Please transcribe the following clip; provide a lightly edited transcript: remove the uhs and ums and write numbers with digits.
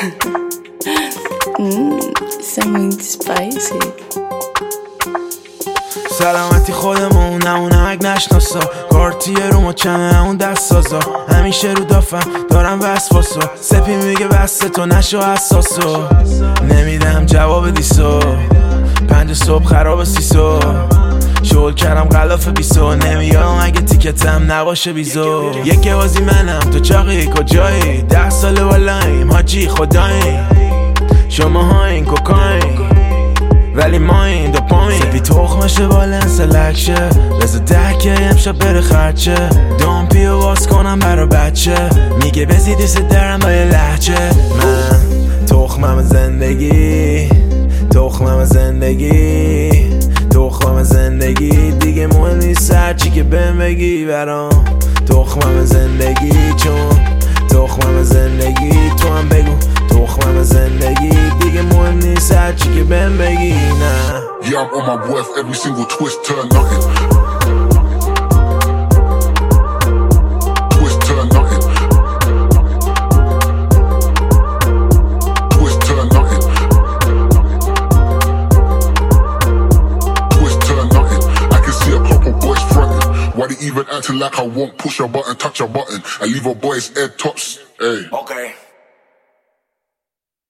Something spicy. سلامتی خودمون نمونک نشناسا کارتیه رو مچمه اون دست سازا همیشه رو دافم دارم وسواسو سپی میگه بسته تو نشو حساسو نمیدم جواب دیسو 5 صبح خراب سیسو شغل کردم غلاف بیسو نمیام اگه تیکتم نباشه بیزو یک بازی منم تو چاقی کجایی 10 سال بالاییم حاجی خدایی شما ها این کوکاین ولی ما این دوپامین سپی تخمشه بالن سلکشه رزا 10K امشب بره خرچه دومپیو باز کنم برا بچه میگه بزی دوست دارم با یه لحچه من تخمم زندگی تخمم زندگی تخمم زندگی دیگه مهم نیست هرچی که بهم بگی برام تخمم زندگی چون تخمم زندگی تو هم بگو تخمم زندگی دیگه مهم نیست هرچی که بهم بگی نه Yeah, I'm on my worth, every single twist turn nothing. Twist turn nothing. Twist turn nothing. Twist turn nothing. I can see a couple boys fronting. Why they even acting like I won't push a button, touch a button, and leave a boy's head tops? Hey. Okay.